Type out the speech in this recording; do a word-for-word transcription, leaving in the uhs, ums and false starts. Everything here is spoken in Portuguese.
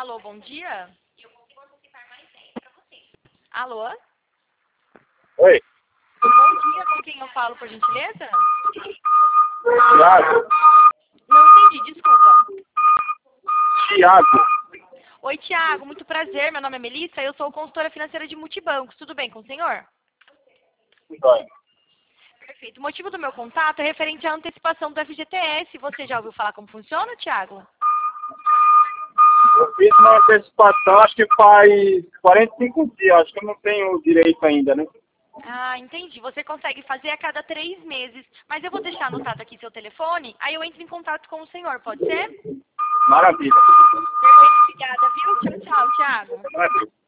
Alô, bom dia? Alô? Oi, Bom dia, com quem eu falo, por gentileza? Thiago. Não entendi, desculpa. Thiago. Oi, Tiago, muito prazer. Meu nome é Melissa, eu sou consultora financeira de multibancos. Tudo bem com o senhor? Vai. Perfeito. O motivo do meu contato é referente à antecipação do F G T S. Você já ouviu falar como funciona, Tiago? Eu fiz uma antecipação, acho que faz quarenta e cinco dias, acho que eu não tenho direito ainda, né? Ah, entendi. Você consegue fazer a cada três meses. Mas eu vou deixar anotado aqui seu telefone, aí eu entro em contato com o senhor, pode ser? Maravilha. Perfeito, obrigada, viu? Tchau, tchau, Tiago. Maravilha.